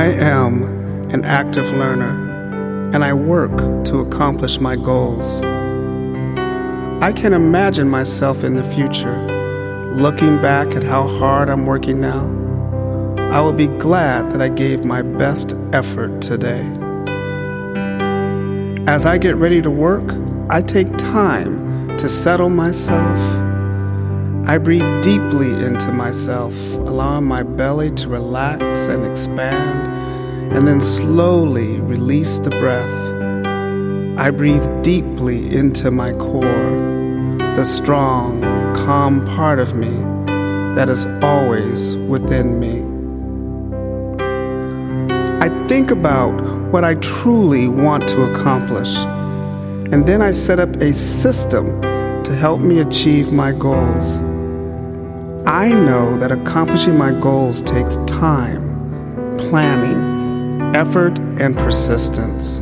I am an active learner, and I work to accomplish my goals. I can imagine myself in the future, looking back at how hard I'm working now. I will be glad that I gave my best effort today. As I get ready to work, I take time to settle myself. I breathe deeply into myself, allowing my belly to relax and expand, and then slowly release the breath. I breathe deeply into my core, the strong, calm part of me that is always within me. I think about what I truly want to accomplish, and then I set up a system to help me achieve my goals. I know that accomplishing my goals takes time, planning, effort, and persistence.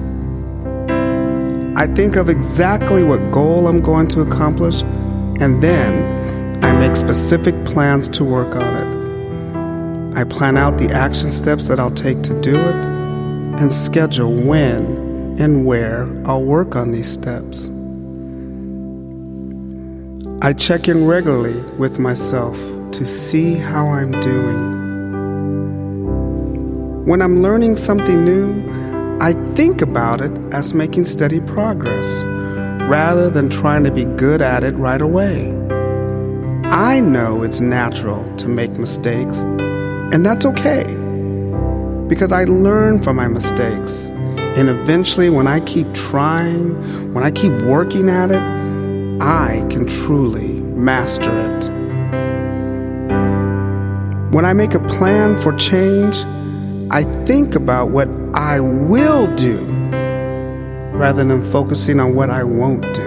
I think of exactly what goal I'm going to accomplish, and then I make specific plans to work on it. I plan out the action steps that I'll take to do it, and schedule when and where I'll work on these steps. I check in regularly with myself to see how I'm doing. When I'm learning something new, I think about it as making steady progress, rather than trying to be good at it right away. I know it's natural to make mistakes, and that's okay, because I learn from my mistakes. And eventually, when I keep trying, when I keep working at it, I can truly master it. When I make a plan for change, I think about what I will do rather than focusing on what I won't do.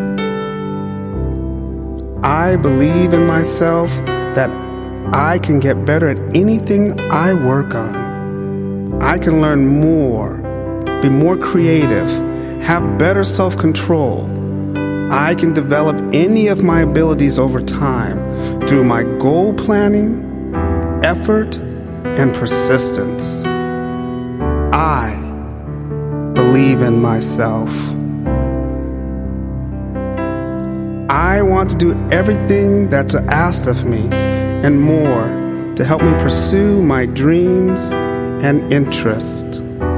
I believe in myself that I can get better at anything I work on. I can learn more, be more creative, have better self-control. I can develop any of my abilities over time through my goal planning, effort, and persistence. I believe in myself. I want to do everything that's asked of me and more to help me pursue my dreams and interests.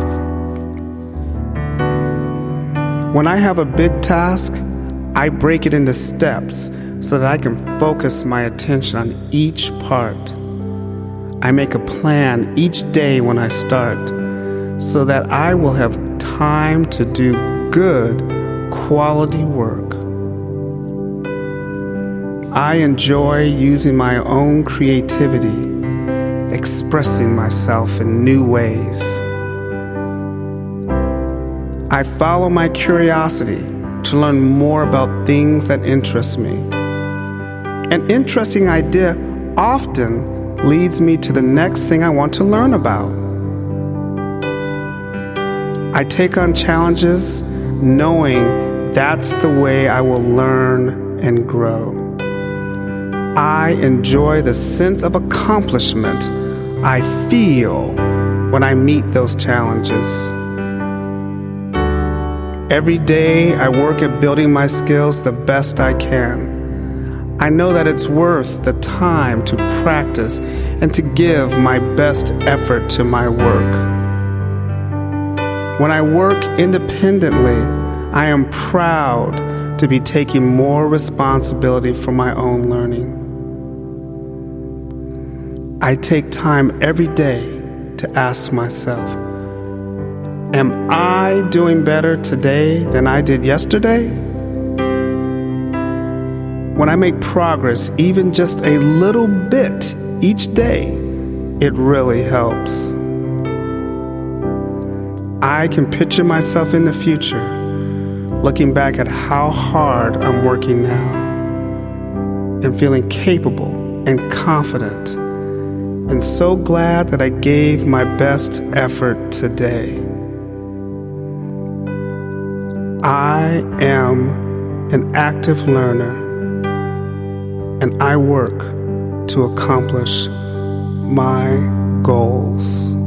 When I have a big task, I break it into steps so that I can focus my attention on each part. I make a plan each day when I start so that I will have time to do good, quality work. I enjoy using my own creativity, expressing myself in new ways. I follow my curiosity to learn more about things that interest me. An interesting idea often leads me to the next thing I want to learn about. I take on challenges knowing that's the way I will learn and grow. I enjoy the sense of accomplishment I feel when I meet those challenges. Every day I work at building my skills the best I can. I know that it's worth the time to practice and to give my best effort to my work. When I work independently, I am proud to be taking more responsibility for my own learning. I take time every day to ask myself, am I doing better today than I did yesterday? When I make progress, even just a little bit each day, it really helps. I can picture myself in the future, looking back at how hard I'm working now, and feeling capable and confident, and so glad that I gave my best effort today. I am an active learner, and I work to accomplish my goals.